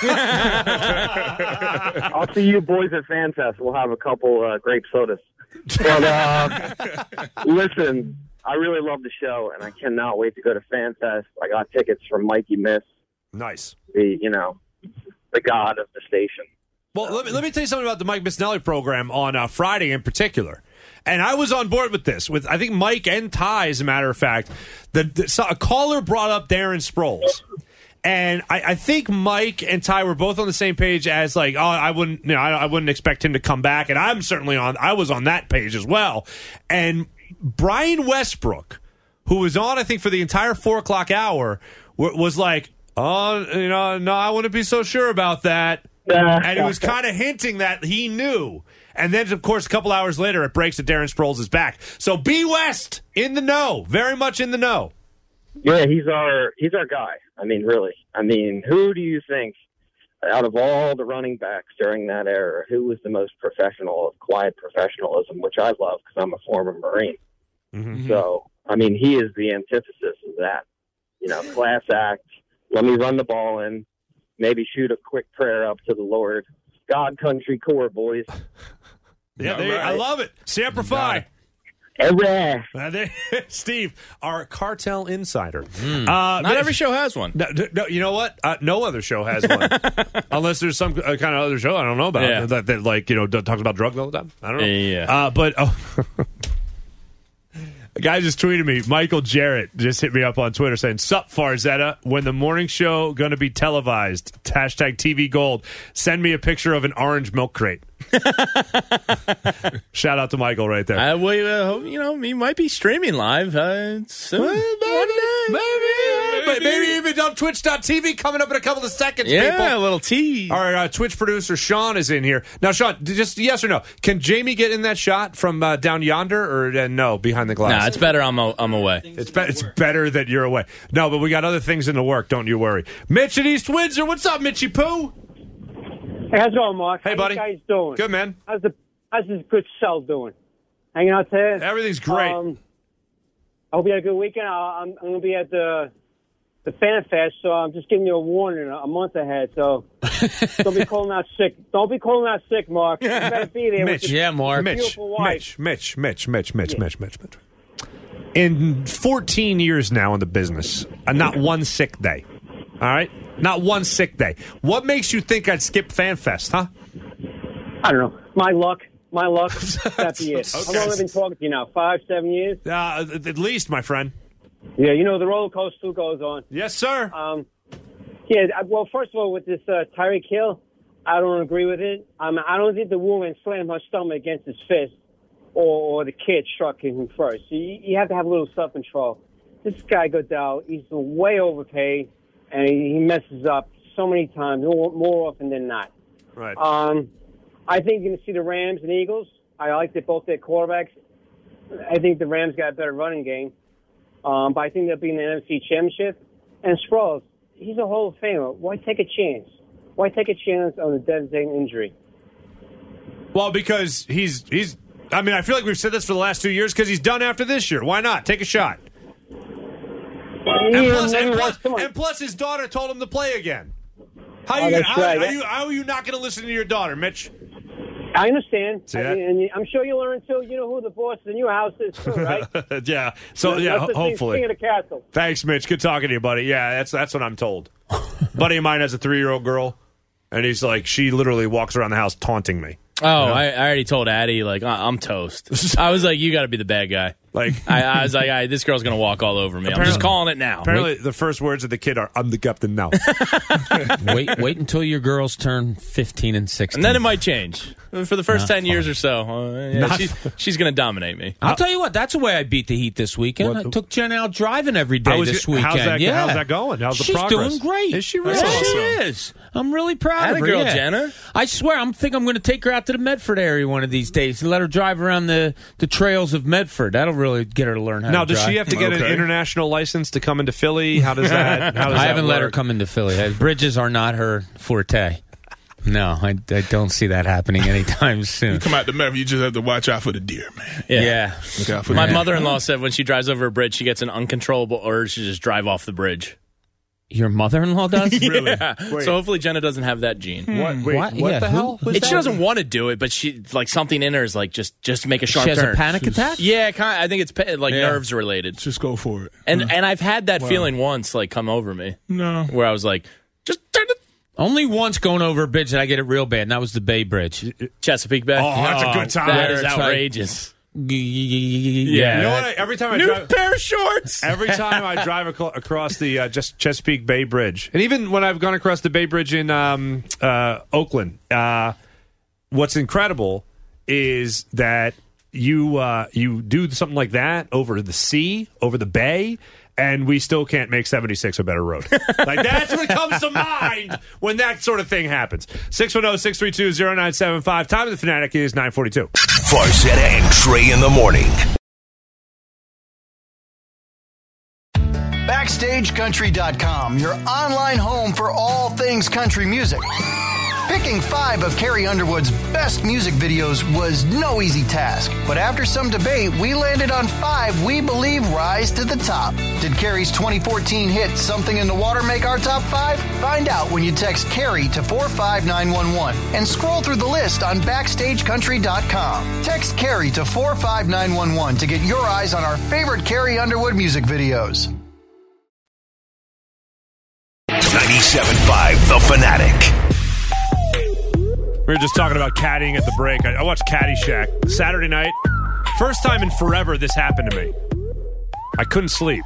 I'll see you boys at FanFest. We'll have a couple uh, grape sodas. But uh, listen, I really love the show, and I cannot wait to go to FanFest. I got tickets from Mikey Miss, Nice. the you know, the god of the station. Well, let me, let me tell you something about the Mike Missinelli program on uh, Friday in particular. And I was on board with this, with I think Mike and Ty, as a matter of fact. The, the, so a caller brought up Darren Sproles. And I, I think Mike and Ty were both on the same page as like, oh, I wouldn't, you know, I, I wouldn't expect him to come back, and I'm certainly on. I was on that page as well. And Brian Westbrook, who was on, I think, for the entire four o'clock hour, w- was like, oh, you know, no, I wouldn't be so sure about that. And he was kind of hinting that he knew. And then, of course, a couple hours later, it breaks that Darren Sproles is back. So B West in the know, very much in the know. Yeah, he's our he's our guy. I mean, really. I mean, who do you think, out of all the running backs during that era, who was the most professional of quiet professionalism, which I love because I'm a former Marine. Mm-hmm. So, I mean, he is the antithesis of that. You know, class act, let me run the ball in, maybe shoot a quick prayer up to the Lord. God, country, core, boys. Yeah, All there, I right. love it. Semper Fi. Hooray. Uh, there- Steve, our cartel insider. Uh, Not every show has one. No, no, you know what? Uh, no other show has one, unless there's some uh, kind of other show I don't know about Yeah. that, that, like you know, d- talks about drugs all the time. I don't know. Yeah. Uh, but oh, a guy just tweeted me. Michael Jarrett just hit me up on Twitter saying, "Sup, Farzetta? When the morning show going to be televised? Hashtag T V Gold. Send me a picture of an orange milk crate." Shout out to Michael right there. Uh, we, uh, you know, he might be streaming live. Uh, soon. Maybe, maybe, maybe, maybe even on Twitch dot T V coming up in a couple of seconds, Yeah, people. a little tease. Our uh, Twitch producer Sean is in here now. Sean, d- just yes or no? Can Jamie get in that shot from uh, down yonder, or uh, no, behind the glass? Nah, it's better. I'm a, I'm away. It's, be- it's better that you're away. No, but we got other things in the work. Don't you worry. Mitch at East Windsor, what's up, Mitchy Poo? Hey, how's it going, Mark? Hey, How buddy. you guys doing? Good, man. How's the how's this good self doing? Hanging out there? Everything's great. Um, I hope you had a good weekend. I, I'm, I'm going to be at the the Fan Fest, so I'm just giving you a warning a month ahead. So don't be calling out sick. Don't be calling out sick, Mark. You better be there. Mitch, with your Yeah, Mark. Mitch, beautiful wife. Mitch, Mitch, Mitch, Mitch, Mitch, Mitch, Mitch, Mitch. In fourteen years now in the business, uh, not one sick day. All right? Not one sick day. What makes you think I'd skip FanFest, huh? I don't know. My luck. My luck. That'd be it. Okay. How long have I been talking to you now? Five, seven years? Uh, at least, my friend. Yeah, you know, the roller coaster goes on. Yes, sir. Um, yeah, I- well, first of all, with this uh, Tyreek Hill, I don't agree with it. Um, I don't think the woman slammed her stomach against his fist or, or the kid struck him first. So you, you have to have a little self-control. This guy goes out. He's way overpaid, and he, he messes up so many times, more, more often than not. Right. Um, I think you're going to see the Rams and Eagles. I like that both their quarterbacks. I think the Rams got a better running game. Um, but I think they'll be in the N F C Championship. And Sproles, he's a Hall of Famer. Why take a chance? Why take a chance on a devastating injury? Well, because he's he's. I mean, I feel like we've said this for the last two years because he's done after this year. Why not take a shot? And Yeah, plus, maybe and, once- plus, come on. and plus, his daughter told him to play again. How Oh, you that's how, right. how you how are you not going to listen to your daughter, Mitch? I understand. See I that? mean, and I'm sure you learn too. You know who the boss in your house is too, right? yeah. So yeah, That's the hopefully. King of the castle. Thanks, Mitch. Good talking to you, buddy. Yeah, that's that's what I'm told. Buddy of mine has a three-year-old girl, and he's like, she literally walks around the house taunting me. Oh, I, I already told Addie, like, I- I'm toast. I was like, you got to be the bad guy. Like, I, I was like, I, this girl's going to walk all over me. I'm just calling it now. Apparently, the first words of the kid are, I'm the captain now. wait, wait until your girls turn fifteen and sixteen. And then it might change. For the first Not ten fun. years or so, uh, yeah, Not she's, she's going to dominate me. I'll tell you what, that's the way I beat the Heat this weekend. What? I took Jen out driving every How day was this it- how's weekend. that- yeah. how's that going? How's the She's progress? doing great. Is she really? Yeah, That's she awesome. is. I'm really proud Atta of her. girl, yeah. Jenna. I swear, I'm think I'm going to take her out to the Medford area one of these days and let her drive around the, the trails of Medford. That'll really get her to learn how Now, to does drive. she have to get an Okay. international license to come into Philly? How does that? How does I that haven't let her work? come into Philly. Bridges are not her forte. No, I, I don't see that happening anytime soon. Come out to Memphis, you just have to watch out for the deer, man. Yeah. Yeah. Look out for My the deer. mother-in-law said when she drives over a bridge, she gets an uncontrollable urge to just drive off the bridge. Your mother-in-law does? Yeah. So hopefully Jenna doesn't have that gene. What, wait, What? what Yeah, the who- hell? was It, she that? doesn't want to do it, but she like something in her is like just just make a sharp She has turn. a panic attack? Yeah, kind of, I think it's pa- like Yeah. nerves related. Just go for it. And and I've had that feeling once, like come over me, No. where I was like, just turn it. Only once going over a bridge did I get it real bad, and that was the Bay Bridge. Chesapeake Bay. Oh, that's a good time. That is That's right. outrageous. Yeah. You know what? I, every time I New drive, pair of shorts. every time I drive ac- across the uh, just Chesapeake Bay Bridge, and even when I've gone across the Bay Bridge in um, uh, Oakland, uh, what's incredible is that you uh, you do something like that over the sea, over the bay. And we still can't make seventy-six a better road. Like, that's what comes to mind when that sort of thing happens. six one zero, six three two, zero nine seven five. Time of the Fanatic is nine forty-two. Farzetta and Trey in the morning. Backstage Country dot com, your online home for all things country music. Picking five of Carrie Underwood's best music videos was no easy task, but after some debate, we landed on five we believe rise to the top. Did Carrie's twenty fourteen hit Something in the Water make our top five? Find out when you text Carrie to four five nine one one and scroll through the list on Backstage Country dot com. Text Carrie to four five nine one one to get your eyes on our favorite Carrie Underwood music videos. ninety-seven point five The Fanatic. We were just talking about caddying at the break. I, I watched Caddyshack Saturday night. First time in forever this happened to me. I couldn't sleep.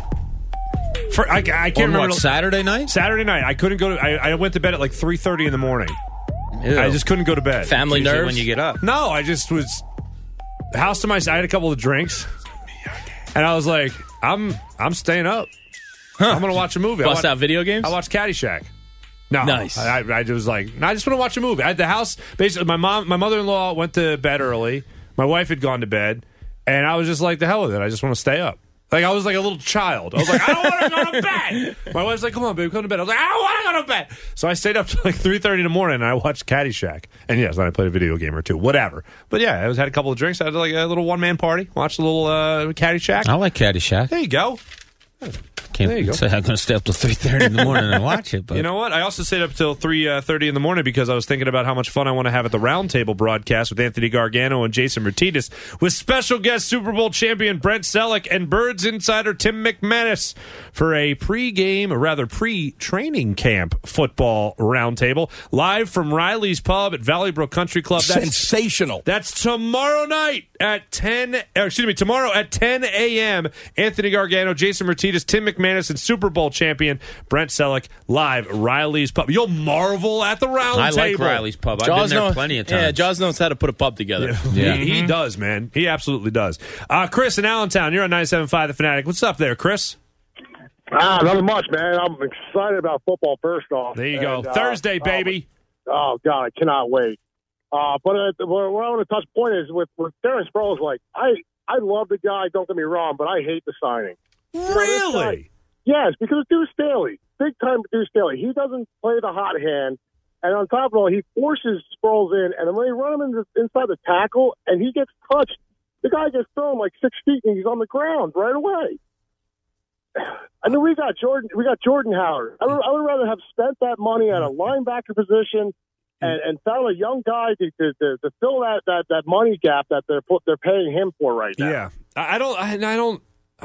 For, I, I can't On remember. what, Saturday night? Saturday night. I couldn't go to. I, I went to bed at like three thirty in the morning. Ew. I just couldn't go to bed. Family Usually nerves. when you get up. No, I just was house to myself. I had a couple of drinks, and I was like, "I'm I'm staying up. I'm gonna watch a movie." Bust I wa- out video games. I watched Caddyshack. No, Nice. I, I just was like, no, I just want to watch a movie. I had the house. Basically, my mom, my mother-in-law went to bed early. My wife had gone to bed, and I was just like, the hell with it. I just want to stay up. Like I was like a little child. I was like, I don't want to go to bed. My wife's like, come on, baby, come to bed. I was like, I don't want to go to bed. So I stayed up till like three thirty in the morning, and I watched Caddyshack. And yes, then I played a video game or two, whatever. But yeah, I was had a couple of drinks. I had like a little one-man party. Watched a little uh, Caddyshack. I like Caddyshack. There you go. Can't There you go. say I'm going to stay up till three thirty in the morning and watch it. But You know what? I also stayed up till three thirty in the morning because I was thinking about how much fun I want to have at the Roundtable broadcast with Anthony Gargano and Jason Martinez, with special guest Super Bowl champion Brent Selleck and Birds insider Tim McManus for a pre-game, or rather pre-training camp football roundtable live from Riley's Pub at Valley Brook Country Club. That's, Sensational. that's tomorrow night at ten. Or excuse me, tomorrow at ten a.m. Anthony Gargano, Jason Martinez, Tim McManus, and Super Bowl champion Brent Selleck live Riley's Pub. You'll marvel at the round I like table. Riley's Pub. I've Jaws been there knows- plenty of times. Yeah, Jaws knows how to put a pub together. Yeah. He, he does, man. He absolutely does. Uh, Chris in Allentown, you're on ninety-seven point five The Fanatic. What's up there, Chris? Ah, nothing much, man. I'm excited about football, first off. There you go. And, uh, Thursday, baby. Oh, God, I cannot wait. Uh, but uh, where, where I want to touch point is with, with Darren Sproles, like, I, I love the guy, don't get me wrong, but I hate the signing. You know, this Really? guy- yes, because of Deuce Staley. Big time Deuce Staley. He doesn't play the hot hand. And on top of it all, he forces Sproles in, and when they run him in the, inside the tackle, and he gets touched, the guy gets thrown like six feet, and he's on the ground right away. I mean, we got Jordan. We got Jordan Howard. I would, I would rather have spent that money at a linebacker position and, and found a young guy to, to, to, to fill that, that, that money gap that they're put, they're paying him for right now. Yeah, I don't. I, I don't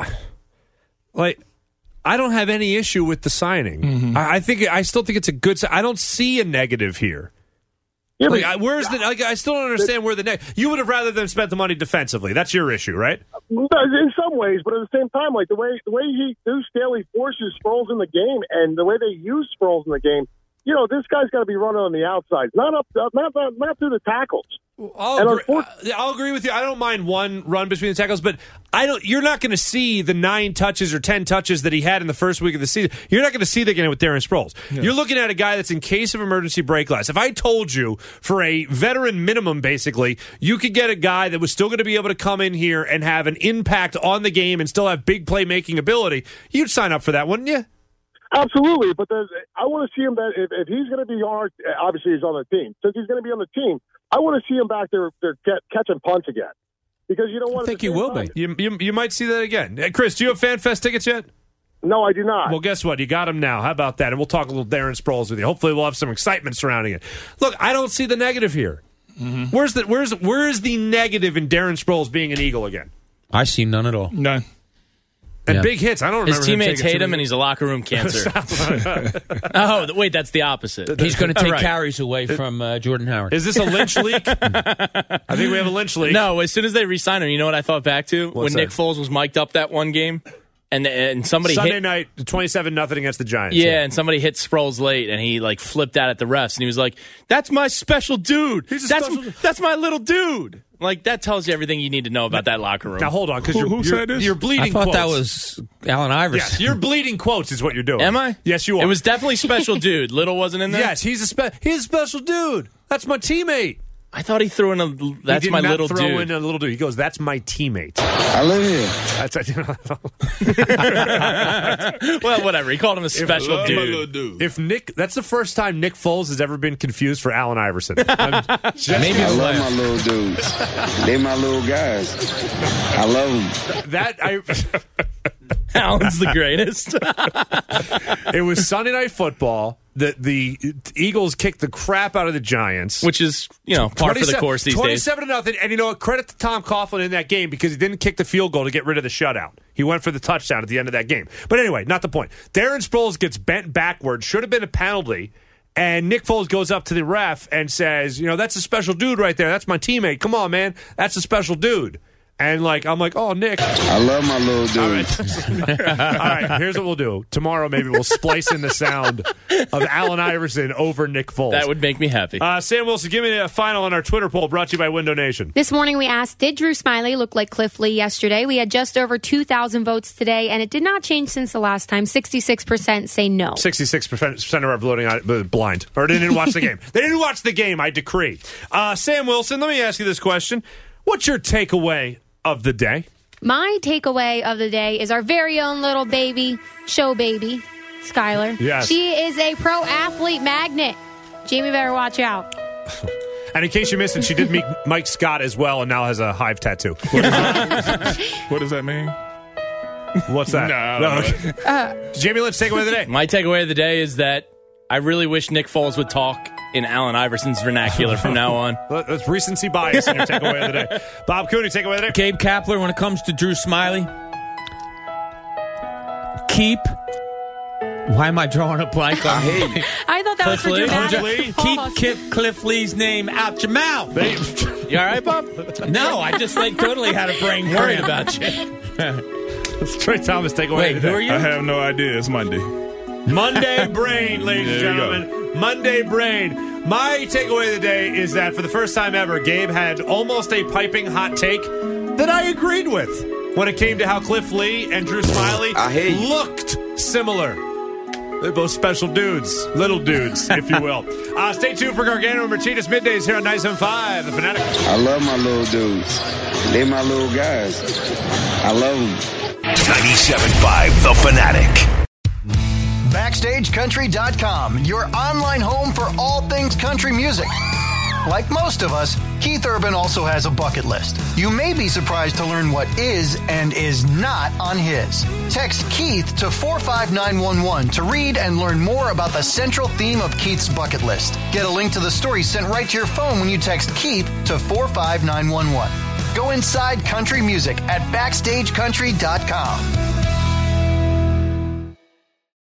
like. I don't have any issue with the signing. Mm-hmm. I, I think I still think it's a good. I don't see a negative here. Yeah, like, but, I, where's the? Like, I still don't understand where the next. You would have rather them spent the money defensively. That's your issue, right? In some ways, but at the same time, like the way the way he Deuce Staley forces Sproles in the game, and the way they use Sproles in the game. You know, this guy's got to be running on the outside, not up, not not, not through the tackles. I'll agree, I'll agree with you. I don't mind one run between the tackles, but I don't. You're not going to see the nine touches or ten touches that he had in the first week of the season. You're not going to see that again with Darren Sproles. Yeah. You're looking at a guy that's in case of emergency break glass. If I told you for a veteran minimum, basically, you could get a guy that was still going to be able to come in here and have an impact on the game and still have big playmaking ability, you'd sign up for that, wouldn't you? Absolutely, but I want to see him that if, if he's going to be hard, obviously he's on the team. Since he's going to be on the team, I want to see him back there, there get, catching punts again. Because you don't want. I think he will time. be. You, you you might see that again. Hey, Chris, do you have Fan Fest tickets yet? No, I do not. Well, guess what? You got them now. How about that? And we'll talk a little Darren Sproles with you. Hopefully, we'll have some excitement surrounding it. Look, I don't see the negative here. Mm-hmm. Where's the where's where's the negative in Darren Sproles being an Eagle again? I see none at all. None. And yeah. big hits. I don't remember. His teammates him hate him, and he's a locker room cancer. Oh, wait, that's the opposite. He's going to take right. carries away from uh, Jordan Howard. Is this a Lynch leak? I think we have a Lynch leak. No, as soon as they re-signed him, you know what I thought back to? What's when that? Nick Foles was mic'd up that one game, and and somebody Sunday hit, night, twenty-seven nothing against the Giants. Yeah, and somebody hit Sproles late, and he like flipped out at the refs, and he was like, "That's my special dude. He's a that's special- that's my little dude." Like, that tells you everything you need to know about that locker room. Now, hold on, because Who- you're, who you're, said this? you're bleeding I thought quotes. that was Allen Iverson. Yes, you're bleeding quotes is what you're doing. Am I? Yes, you are. It was definitely special dude. Little wasn't in there? Yes, he's a, spe- he's a special dude. That's my teammate. I thought he threw in a, that's he did my not little throw dude. in a little dude. He goes, that's my teammate. I live here. That's, Well, whatever. He called him a special Love my little dude. dude. if Nick, that's the first time Nick Foles has ever been confused for Allen Iverson. I'm just- Maybe I the love last. my little dudes. They my little guys. I love them. that I. Allen's the greatest. It was Sunday Night Football. The the Eagles kicked the crap out of the Giants, Which is, you know, par for the course these days. twenty-seven to nothing. And you know what? Credit to Tom Coughlin in that game because he didn't kick the field goal to get rid of the shutout. He went for the touchdown at the end of that game. But anyway, not the point. Darren Sproles gets bent backward. Should have been a penalty. And Nick Foles goes up to the ref and says, you know, that's a special dude right there. That's my teammate. Come on, man. That's a special dude. And, like, I'm like, oh, Nick. I love my little All dudes. right. All right, here's what we'll do. Tomorrow, maybe we'll splice in the sound of Allen Iverson over Nick Foles. That would make me happy. Uh, Sam Wilson, give me a final on our Twitter poll brought to you by Window Nation. This morning we asked, did Drew Smiley look like Cliff Lee yesterday? We had just over two thousand votes today, and it did not change since the last time. sixty-six percent say no. sixty-six percent of our voting on it, blind. Or they didn't watch the game. They didn't watch the game, I decree. Uh, Sam Wilson, let me ask you this question. What's your takeaway of the day? My takeaway of the day is our very own little baby, show baby, Skylar. Yes. She is a pro athlete magnet. Jamie better watch out. And in case you missed it, she did meet Mike Scott as well and now has a hive tattoo. What does that, what does that mean? What's that? No. No, okay. uh, Jamie Lynch, takeaway of the day. My takeaway of the day is that I really wish Nick Foles would talk in Allen Iverson's vernacular from now on. That's recency bias in your takeaway of the day. Bob Cooney, takeaway of the day. Gabe Kapler, when it comes to Drew Smiley, keep. Why am I drawing a blank on Hey, I thought that Cliff was Lee? for dramatic Lee? Keep pause. Cliff, Cliff Lee's name out your mouth. You all right, Bob? No, I just like totally had a brain Worried cramp. about you. Trey Thomas, takeaway Wait, of the who day. are you? I have no idea. It's Monday. Monday Brain, ladies and There you gentlemen. Monday Brain. My takeaway of the day is that for the first time ever, Gabe had almost a piping hot take that I agreed with when it came to how Cliff Lee and Drew Smiley I hear you. looked similar. They're both special dudes, little dudes, if you will. Uh, stay tuned for Gargano and Martinez middays here on ninety-seven point five, The Fanatic. I love my little dudes. They my little guys. I love them. ninety-seven point five The Fanatic. Backstage Country dot com, your online home for all things country music. Like most of us, Keith Urban also has a bucket list. You may be surprised to learn what is and is not on his. Text Keith to four five nine one one to read and learn more about the central theme of Keith's bucket list. Get a link to the story sent right to your phone when you text Keith to four five nine one one. Go inside country music at backstage country dot com.